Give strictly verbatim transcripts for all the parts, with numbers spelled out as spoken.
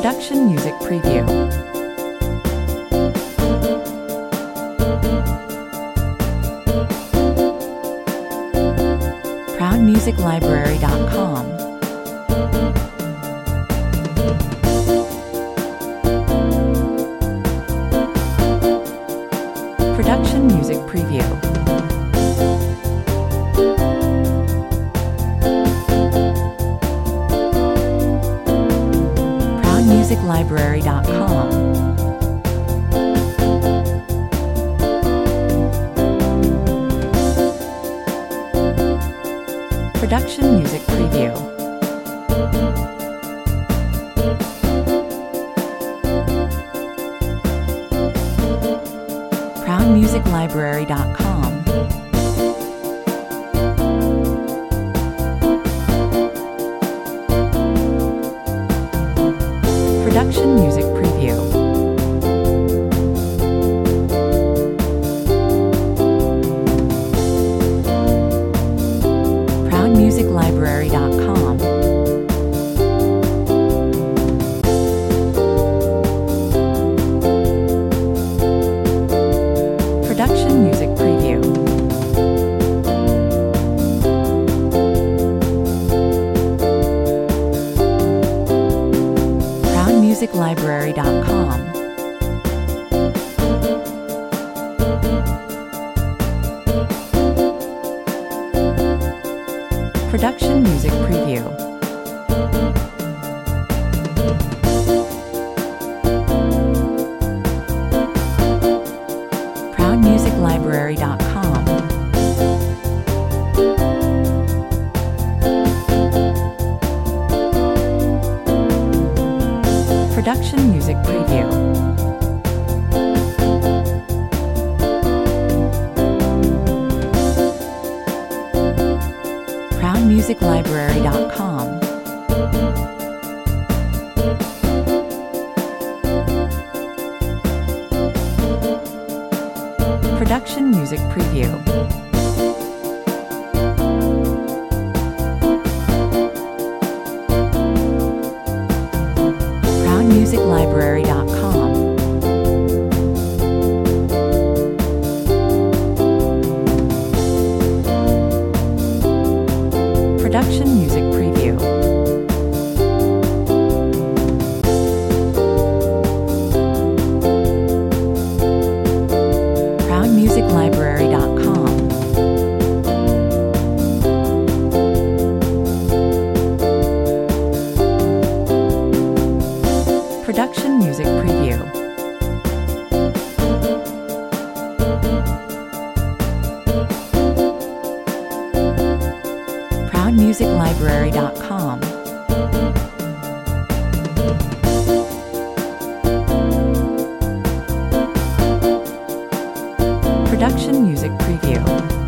Production Music Preview. proud music library dot com. Production Music Preview. proud music library dot com. Production Music Preview. proud music library dot com. Production Music Preview. proud music library dot com. Production Music Preview. proud music library dot com. Production Music Preview. proud music library dot com. Production Music Preview. proud music library dot com. Production Music Preview. proud music library dot com. Production Music Preview. proud music library dot com. Production Music Preview. proud music library dot com. Production Music Preview.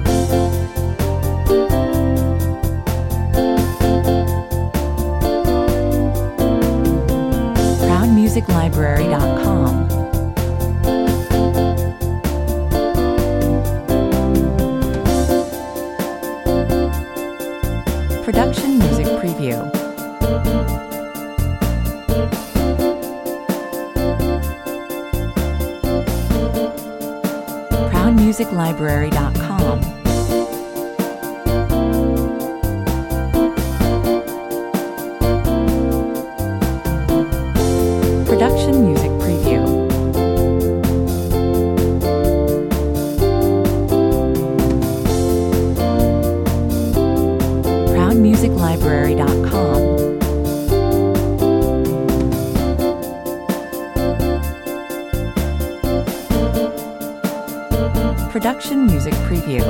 proud music library dot com. Production Music Preview. proud music library dot com. Production Music Preview. proud music library dot com. Production Music Preview.